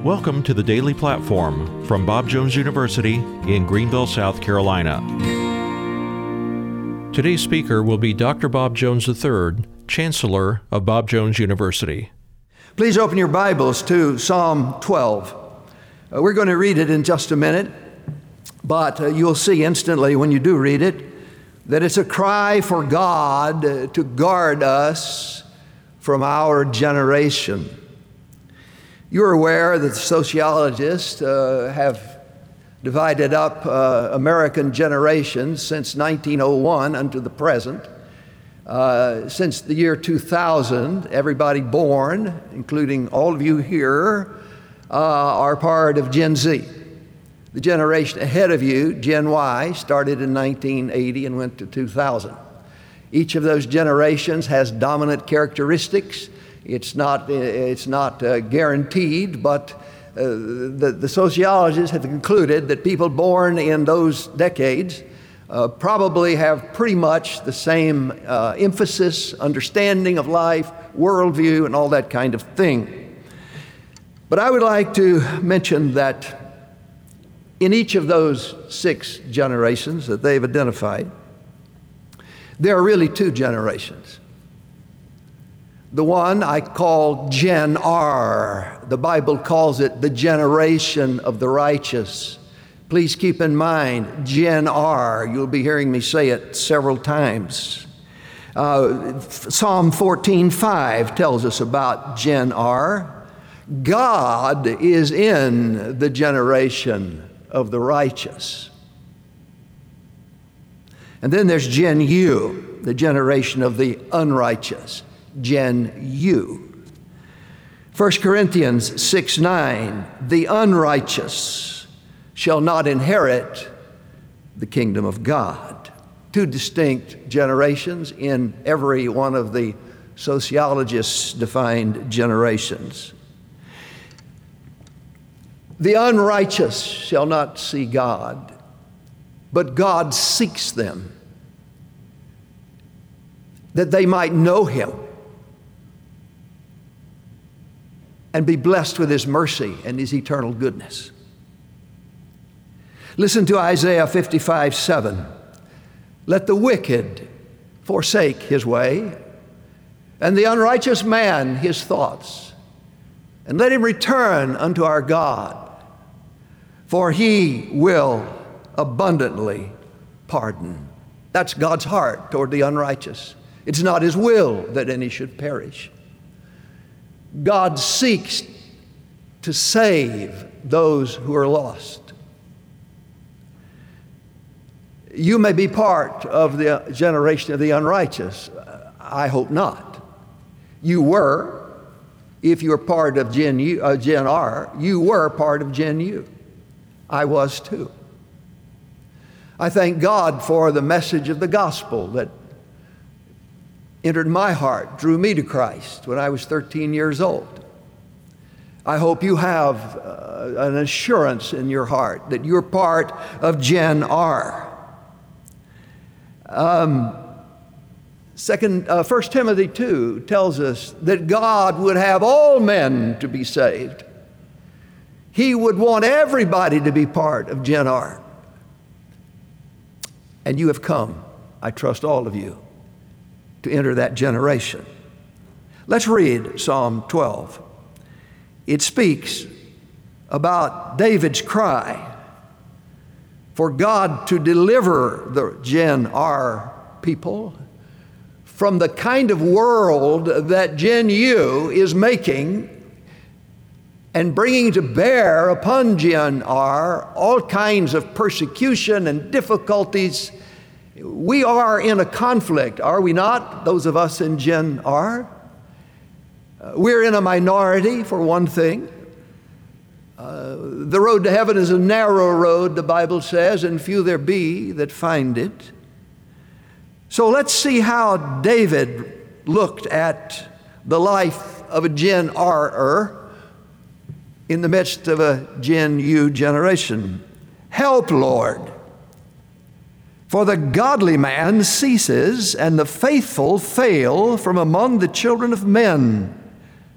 Welcome to the Daily Platform from Bob Jones University in Greenville, South Carolina. Today's speaker will be Dr. Bob Jones III, Chancellor of Bob Jones University. Please open your Bibles to Psalm 12. We're going to read it in just a minute, but you'll see instantly when you do read it that it's a cry for God to guard us from our generation. You're aware that sociologists have divided up American generations since 1901 unto the present. Since the year 2000, everybody born, including all of you here, are part of Gen Z. The generation ahead of you, Gen Y, started in 1980 and went to 2000. Each of those generations has dominant characteristics. It's not guaranteed, but the sociologists have concluded that people born in those decades probably have pretty much the same emphasis, understanding of life, worldview, and all that kind of thing. But I would like to mention that in each of those 6 generations that they've identified, there are really 2 generations. The one I call Gen R. The Bible calls it the generation of the righteous. Please keep in mind, Gen R. You'll be hearing me say it several times. Psalm 14:5 tells us about Gen R. God is in the generation of the righteous. And then there's Gen U, the generation of the unrighteous. Gen U. 1 Corinthians 6:9, the unrighteous shall not inherit the kingdom of God. 2 distinct generations in every one of the sociologists' defined generations. The unrighteous shall not see God, but God seeks them, that they might know Him and be blessed with His mercy and His eternal goodness. Listen to Isaiah 55:7. Let the wicked forsake his way, and the unrighteous man his thoughts, and let him return unto our God, for He will abundantly pardon. That's God's heart toward the unrighteous. It's not His will that any should perish. God seeks to save those who are lost. You may be part of the generation of the unrighteous. I hope not. You were, if you were part of Gen R, you were part of Gen U. I was too. I thank God for the message of the gospel that entered my heart, drew me to Christ when I was 13 years old. I hope you have an assurance in your heart that you're part of Gen R. 1 Timothy 2 tells us that God would have all men to be saved. He would want everybody to be part of Gen R. And you have come, I trust all of you, to enter that generation. Let's read Psalm 12. It speaks about David's cry for God to deliver the Gen R people from the kind of world that Gen U is making and bringing to bear upon Gen R all kinds of persecution and difficulties. We are in a conflict, are we not, those of us in Gen R? We're in a minority, for one thing. The road to heaven is a narrow road, the Bible says, and few there be that find it. So let's see how David looked at the life of a Gen R-er in the midst of a Gen U generation. Help, Lord, for the godly man ceases, and the faithful fail from among the children of men.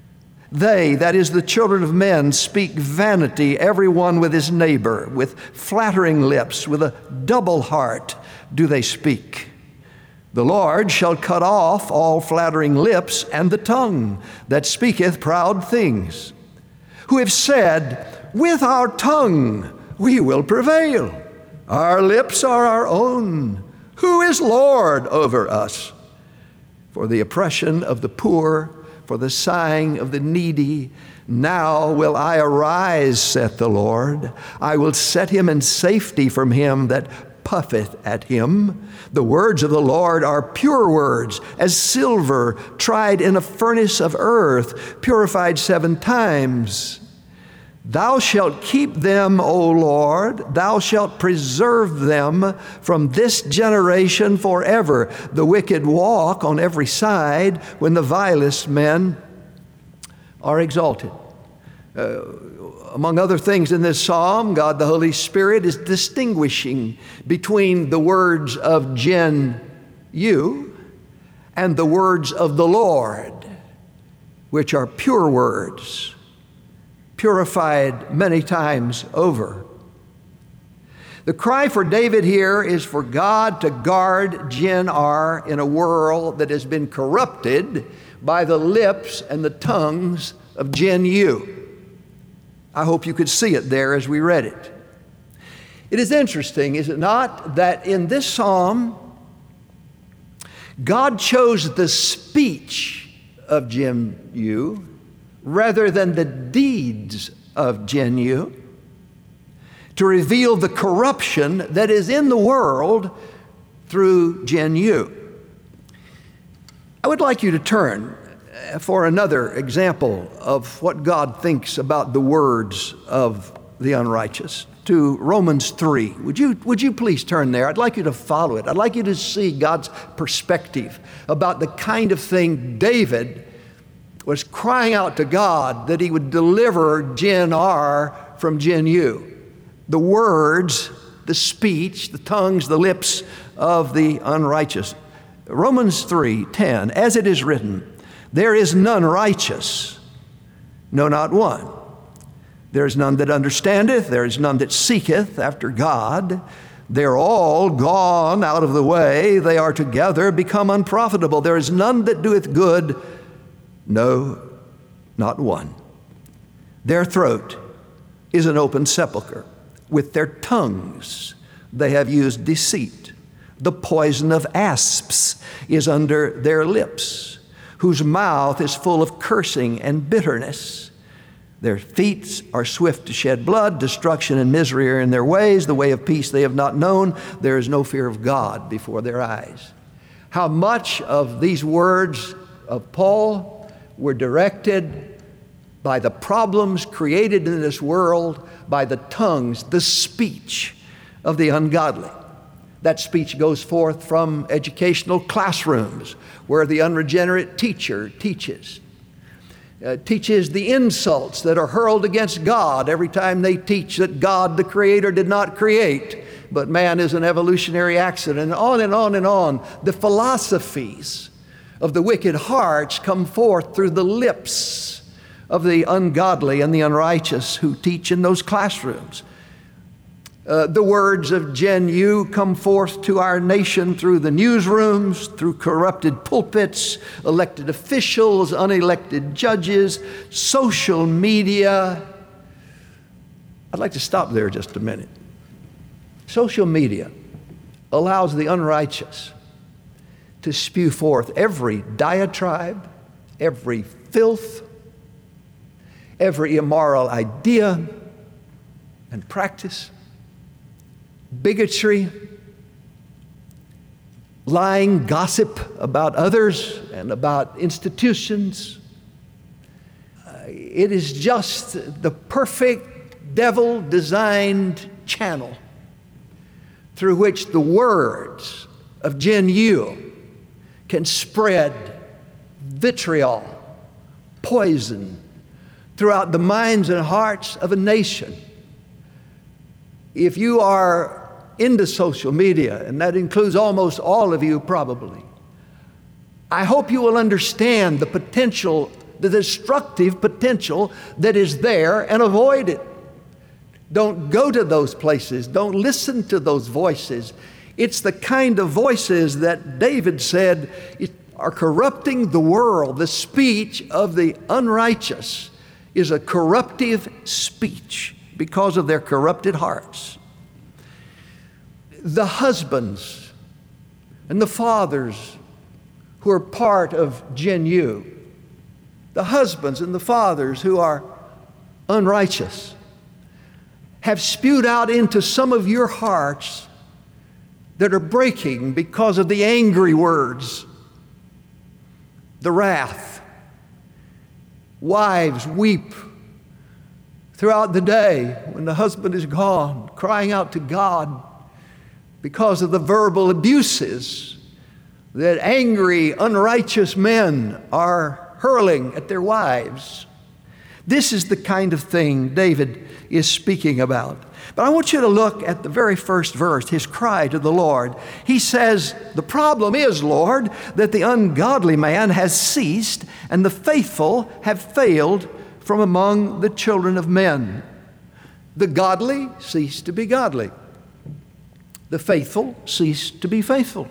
They, that is the children of men, speak vanity, every one with his neighbor, with flattering lips, with a double heart do they speak. The Lord shall cut off all flattering lips and the tongue that speaketh proud things, who have said, with our tongue we will prevail. Our lips are our own. Who is Lord over us? For the oppression of the poor, for the sighing of the needy, now will I arise, saith the Lord. I will set him in safety from him that puffeth at him. The words of the Lord are pure words, as silver tried in a furnace of earth, purified 7 times. Thou shalt keep them, O Lord. Thou shalt preserve them from this generation forever. The wicked walk on every side when the vilest men are exalted. Among other things in this psalm, God the Holy Spirit is distinguishing between the words of Gen-U and the words of the Lord, which are pure words, purified many times over. The cry for David here is for God to guard Gen-R in a world that has been corrupted by the lips and the tongues of Gen-U. I hope you could see it there as we read it. It is interesting, is it not, that in this psalm, God chose the speech of Gen-U rather than the deeds of Gen-U to reveal the corruption that is in the world through Gen-U. I would like you to turn for another example of what God thinks about the words of the unrighteous to Romans 3. Would you please turn there? I'd like you to follow it. I'd like you to see God's perspective about the kind of thing David was crying out to God that he would deliver Gen-R from Gen-U. The words, the speech, the tongues, the lips of the unrighteous. Romans 3:10, as it is written, there is none righteous, no, not one. There is none that understandeth, there is none that seeketh after God. They're all gone out of the way, they are together become unprofitable. There is none that doeth good, no, not one. Their throat is an open sepulchre. With their tongues they have used deceit. The poison of asps is under their lips, whose mouth is full of cursing and bitterness. Their feet are swift to shed blood. Destruction and misery are in their ways. The way of peace they have not known. There is no fear of God before their eyes. How much of these words of Paul were directed by the problems created in this world by the tongues, the speech of the ungodly. That speech goes forth from educational classrooms where the unregenerate teacher teaches the insults that are hurled against God every time they teach that God, the Creator, did not create, but man is an evolutionary accident, and on and on and on. The philosophies of the wicked hearts come forth through the lips of the ungodly and the unrighteous who teach in those classrooms. The words of Gen-U come forth to our nation through the newsrooms, through corrupted pulpits, elected officials, unelected judges, social media. I'd like to stop there just a minute. Social media allows the unrighteous to spew forth every diatribe, every filth, every immoral idea and practice, bigotry, lying gossip about others and about institutions. It is just the perfect devil-designed channel through which the words of Gen-U can spread vitriol, poison throughout the minds and hearts of a nation. If you are into social media, and that includes almost all of you probably, I hope you will understand the potential the destructive potential that is there, and avoid it. Don't go to those places. Don't listen to those voices. It's the kind of voices that David said are corrupting the world. The speech of the unrighteous is a corruptive speech because of their corrupted hearts. The husbands and the fathers who are part of Gen U, the husbands and the fathers who are unrighteous, have spewed out into some of your hearts that are breaking because of the angry words, the wrath. Wives weep throughout the day when the husband is gone, crying out to God because of the verbal abuses that angry, unrighteous men are hurling at their wives. This is the kind of thing David is speaking about. But I want you to look at the very first verse, his cry to the Lord. He says, the problem is, Lord, that the ungodly man has ceased and the faithful have failed from among the children of men. The godly cease to be godly. The faithful cease to be faithful.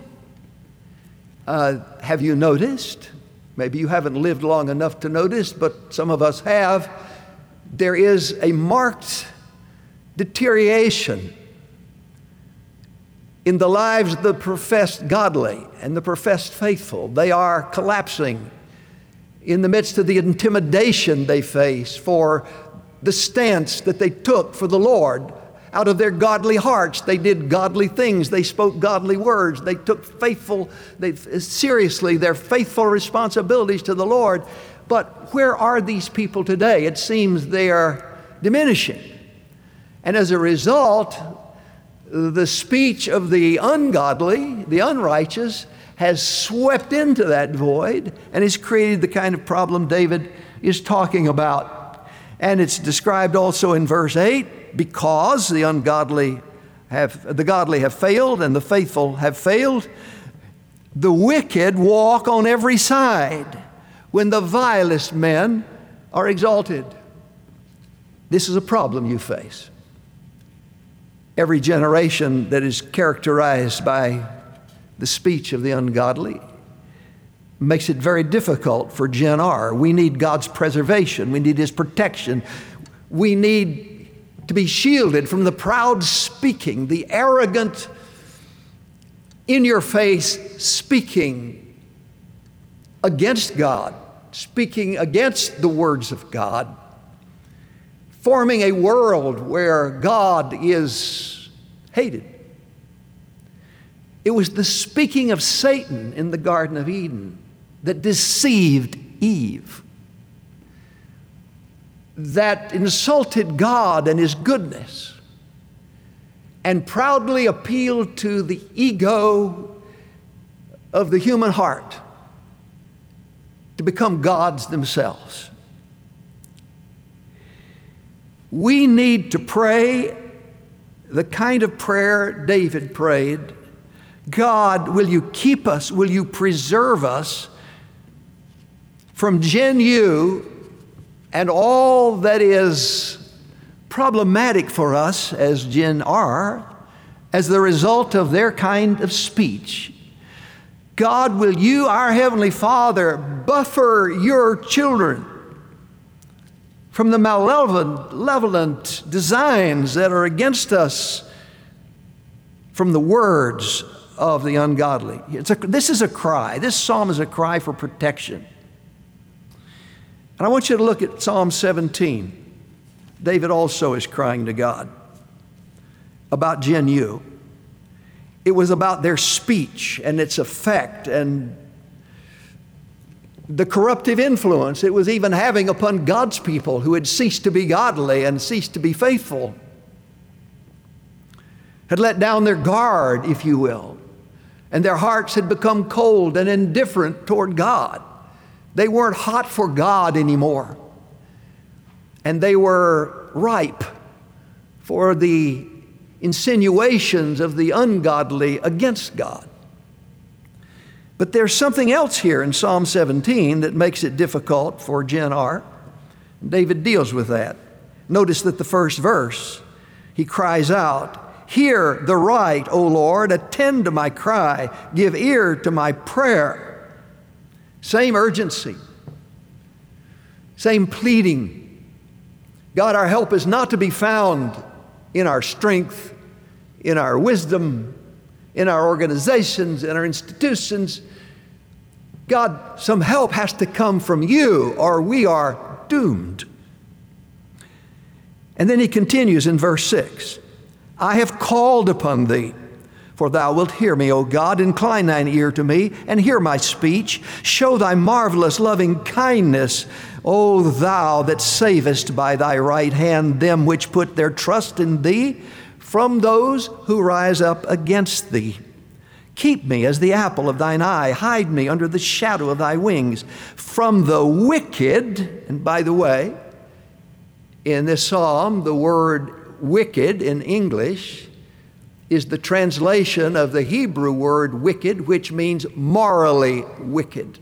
Have you noticed? Maybe you haven't lived long enough to notice, but some of us have. There is a marked deterioration in the lives of the professed godly and the professed faithful. They are collapsing in the midst of the intimidation they face for the stance that they took for the Lord. Out of their godly hearts, they did godly things. They spoke godly words. They took seriously their faithful responsibilities to the Lord. But where are these people today? It seems they are diminishing. And as a result, the speech of the ungodly, the unrighteous, has swept into that void and has created the kind of problem David is talking about. And it's described also in verse 8, because the godly have failed and the faithful have failed, the wicked walk on every side when the vilest men are exalted. This is a problem you face. Every generation that is characterized by the speech of the ungodly makes it very difficult for Gen R. We need God's preservation. We need His protection. We need to be shielded from the proud speaking, the arrogant, in-your-face speaking against God, speaking against the words of God, forming a world where God is hated. It was the speaking of Satan in the Garden of Eden that deceived Eve, that insulted God and His goodness, and proudly appealed to the ego of the human heart to become gods themselves. We need to pray the kind of prayer David prayed. God, will you keep us? Will you preserve us from Gen U and all that is problematic for us as Gen R as the result of their kind of speech? God, will you, our Heavenly Father, buffer your children from the malevolent designs that are against us from the words of the ungodly? This is a cry. This psalm is a cry for protection. And I want you to look at Psalm 17. David also is crying to God about Gen U. It was about their speech and its effect and the corruptive influence it was even having upon God's people who had ceased to be godly and ceased to be faithful, had let down their guard, if you will, and their hearts had become cold and indifferent toward God. They weren't hot for God anymore, and they were ripe for the insinuations of the ungodly against God. But there's something else here in Psalm 17 that makes it difficult for Gen R. David deals with that. Notice that the first verse, he cries out, "Hear the right, O Lord, attend to my cry, give ear to my prayer." Same urgency, same pleading. God, our help is not to be found in our strength, in our wisdom, in our organizations, in our institutions. God, some help has to come from you, or we are doomed. And then he continues in verse 6, "I have called upon thee, for thou wilt hear me, O God. Incline thine ear to me, and hear my speech. Show thy marvelous loving kindness, O thou that savest by thy right hand them which put their trust in thee, from those who rise up against thee. Keep me as the apple of thine eye. Hide me under the shadow of thy wings. From the wicked," and by the way, in this psalm, the word wicked in English is the translation of the Hebrew word wicked, which means morally wicked.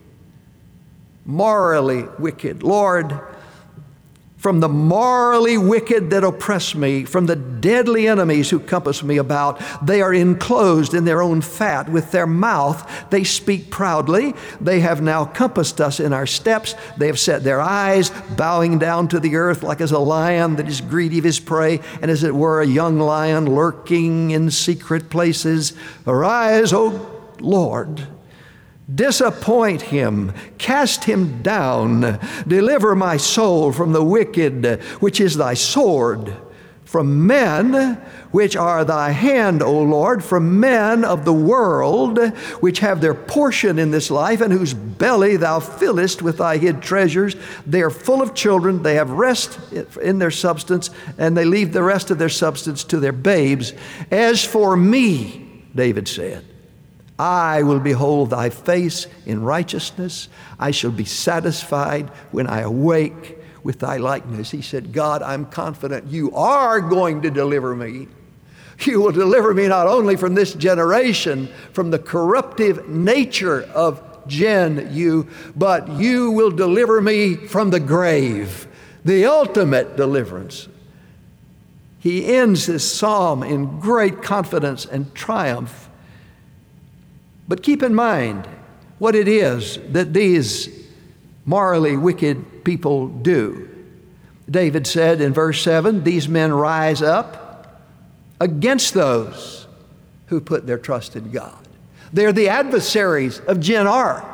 Morally wicked. Lord, from the morally wicked that oppress me, from the deadly enemies who compass me about, they are enclosed in their own fat. With their mouth they speak proudly. They have now compassed us in our steps. They have set their eyes, bowing down to the earth, like as a lion that is greedy of his prey, and as it were a young lion lurking in secret places. Arise, O Lord. Disappoint him, cast him down, deliver my soul from the wicked, which is thy sword, from men which are thy hand, O Lord, from men of the world, which have their portion in this life, and whose belly thou fillest with thy hid treasures. They are full of children, they have rest in their substance, and they leave the rest of their substance to their babes. As for me, David said, I will behold thy face in righteousness. I shall be satisfied when I awake with thy likeness. He said, God, I'm confident you are going to deliver me. You will deliver me not only from this generation, from the corruptive nature of Gen U, but you will deliver me from the grave, the ultimate deliverance. He ends his psalm in great confidence and triumph. But keep in mind what it is that these morally wicked people do. David said in verse 7, these men rise up against those who put their trust in God. They're the adversaries of Gen R.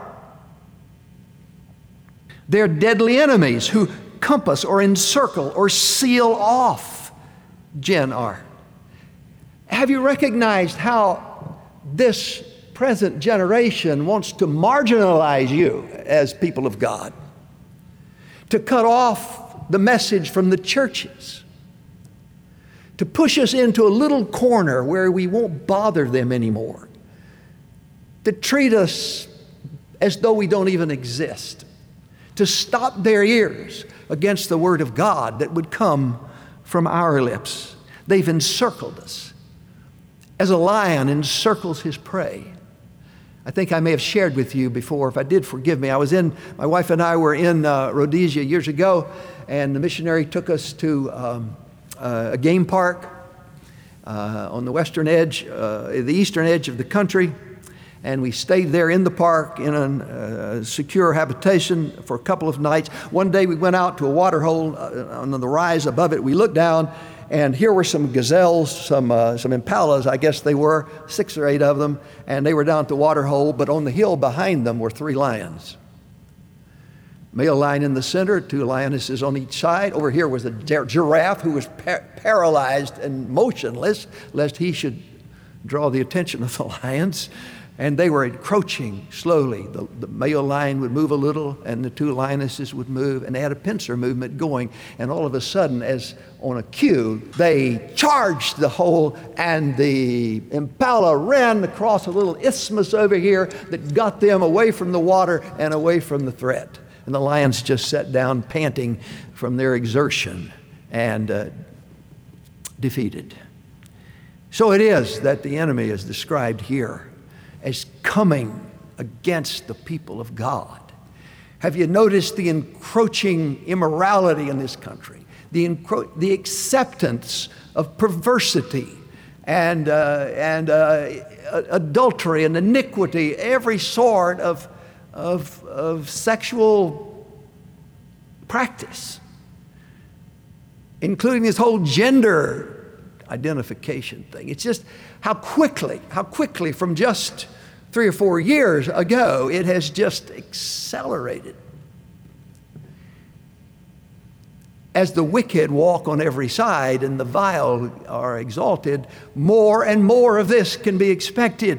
They're deadly enemies who compass or encircle or seal off Gen R. Have you recognized how this present generation wants to marginalize you as people of God, to cut off the message from the churches, to push us into a little corner where we won't bother them anymore, to treat us as though we don't even exist, to stop their ears against the word of God that would come from our lips. They've encircled us as a lion encircles his prey. I think I may have shared with you before. If I did, forgive me. My wife and I were in Rhodesia years ago, and the missionary took us to a game park on the western edge, the eastern edge of the country. And we stayed there in the park in a secure habitation for a couple of nights. One day we went out to a water hole on the rise above it. We looked down, and here were some gazelles, some impalas, I guess they were, 6 or 8 of them, and they were down at the water hole, but on the hill behind them were 3 lions. Male lion in the center, 2 lionesses on each side. Over here was a giraffe who was paralyzed and motionless, lest he should draw the attention of the lions. And they were encroaching slowly. The male lion would move a little, and the 2 lionesses would move, and they had a pincer movement going. And all of a sudden, as on a cue, they charged the hole, and the impala ran across a little isthmus over here that got them away from the water and away from the threat. And the lions just sat down panting from their exertion and defeated. So it is that the enemy is described here as coming against the people of God? Have you noticed the encroaching immorality in this country? The acceptance of perversity and adultery and iniquity, every sort of sexual practice, including this whole gender identification thing. It's just how quickly from just 3 or 4 years ago, it has just accelerated. As the wicked walk on every side and the vile are exalted, more and more of this can be expected.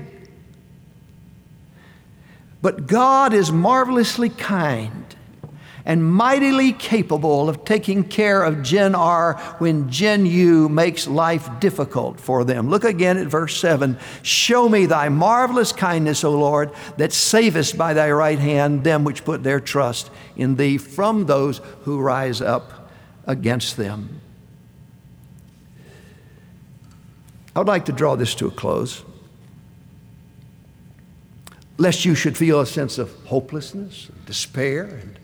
But God is marvelously kind and mightily capable of taking care of Gen R when Gen U makes life difficult for them. Look again at verse 7. Show me thy marvelous kindness, O Lord, that savest by thy right hand them which put their trust in thee from those who rise up against them. I would like to draw this to a close, lest you should feel a sense of hopelessness, despair, and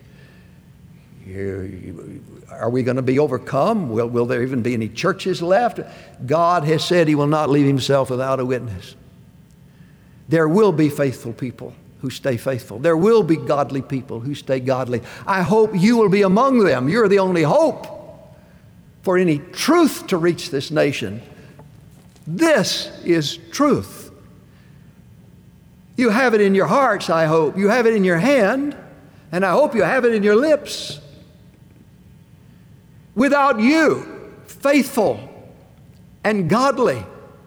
are we going to be overcome? Will there even be any churches left? God has said He will not leave Himself without a witness. There will be faithful people who stay faithful. There will be godly people who stay godly. I hope you will be among them. You're the only hope for any truth to reach this nation. This is truth. You have it in your hearts, I hope. You have it in your hand, and I hope you have it in your lips. Without you, faithful and godly,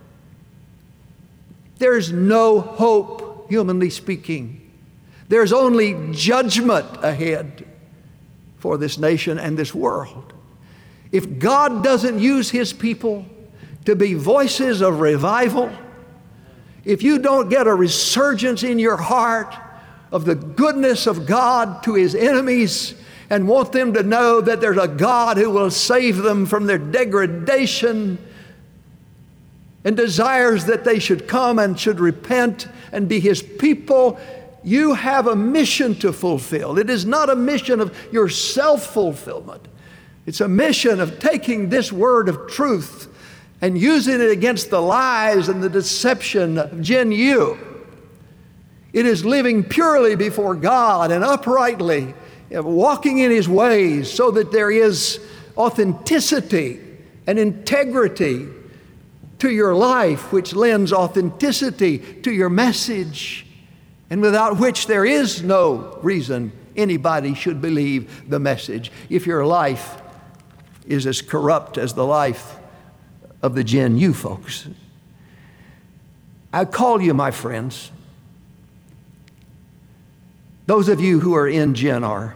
there's no hope, humanly speaking. There's only judgment ahead for this nation and this world. If God doesn't use His people to be voices of revival, if you don't get a resurgence in your heart of the goodness of God to His enemies and want them to know that there's a God who will save them from their degradation and desires that they should come and should repent and be His people, you have a mission to fulfill. It is not a mission of your self-fulfillment. It's a mission of taking this word of truth and using it against the lies and the deception of Gen U. It is living purely before God and uprightly, walking in His ways so that there is authenticity and integrity to your life, which lends authenticity to your message, and without which there is no reason anybody should believe the message. If your life is as corrupt as the life of the Gen U folks, I call you, my friends, those of you who are in Gen R,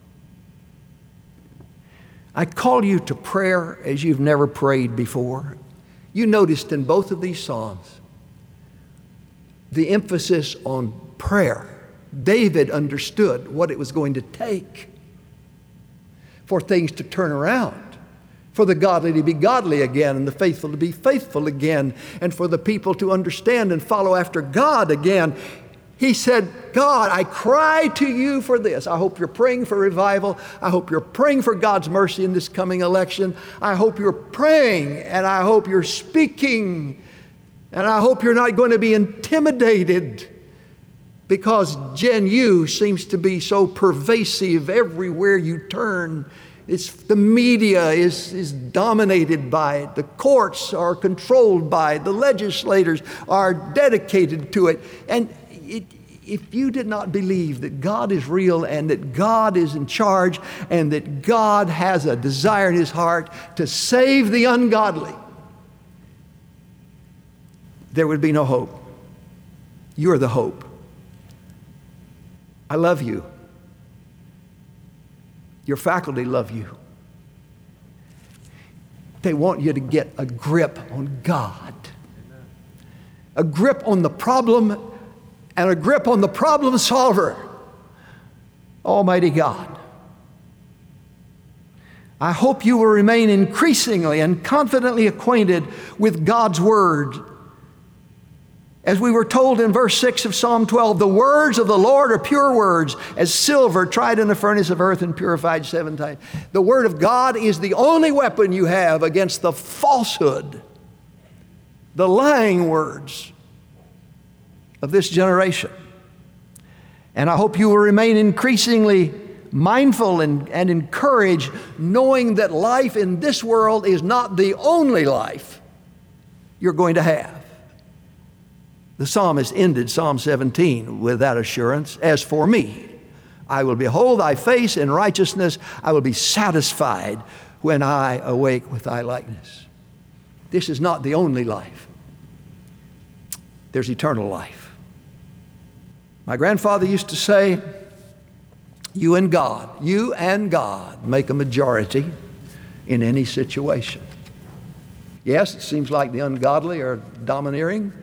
I call you to prayer as you've never prayed before. You noticed in both of these Psalms the emphasis on prayer. David understood what it was going to take for things to turn around, for the godly to be godly again and the faithful to be faithful again, and for the people to understand and follow after God again. He said, God, I cry to you for this. I hope you're praying for revival. I hope you're praying for God's mercy in this coming election. I hope you're praying, and I hope you're speaking, and I hope you're not going to be intimidated because Gen U seems to be so pervasive everywhere you turn. The media is dominated by it. The courts are controlled by it. The legislators are dedicated to it. And if you did not believe that God is real and that God is in charge and that God has a desire in His heart to save the ungodly, there would be no hope. You're the hope. I love you. Your faculty love you. They want you to get a grip on God, a grip on the problem, and a grip on the problem solver, Almighty God. I hope you will remain increasingly and confidently acquainted with God's Word As we were told in verse 6 of Psalm 12, the words of the Lord are pure words, as silver tried in the furnace of earth and purified 7 times. The Word of God is the only weapon you have against the falsehood, the lying words of this generation. And I hope you will remain increasingly mindful and encouraged, knowing that life in this world is not the only life you're going to have. The psalmist ended Psalm 17 with that assurance. As for me, I will behold thy face in righteousness. I will be satisfied when I awake with thy likeness. This is not the only life. There's eternal life. My grandfather used to say, you and God make a majority in any situation. Yes, it seems like the ungodly are domineering,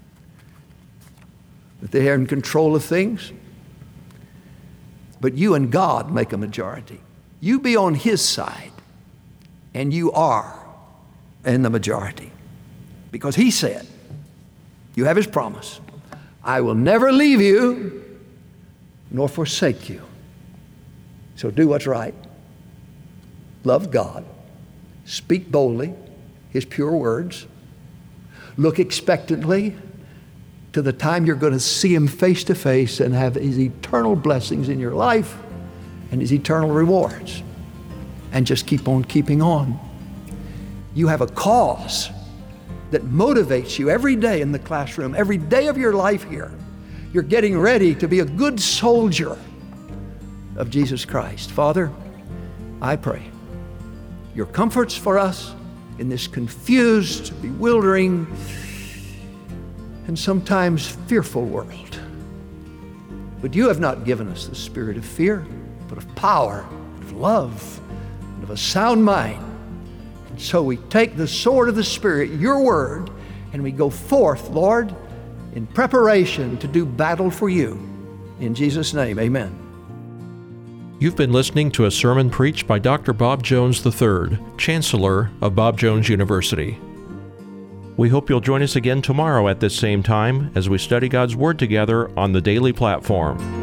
that they're in control of things. But you and God make a majority. You be on His side, and you are in the majority. Because He said, you have His promise, I will never leave you nor forsake you. So do what's right. Love God. Speak boldly His pure words. Look expectantly to the time you're going to see Him face to face and have His eternal blessings in your life and His eternal rewards. And just keep on keeping on. You have a cause that motivates you every day in the classroom, every day of your life here. You're getting ready to be a good soldier of Jesus Christ. Father, I pray your comforts for us in this confused, bewildering, and sometimes fearful world. But you have not given us the spirit of fear, but of power, of love, and of a sound mind. And so we take the sword of the Spirit, your word, and we go forth, Lord, in preparation to do battle for you. In Jesus' name, amen. You've been listening to a sermon preached by Dr. Bob Jones III, Chancellor of Bob Jones University. We hope you'll join us again tomorrow at this same time as we study God's Word together on the Daily Platform.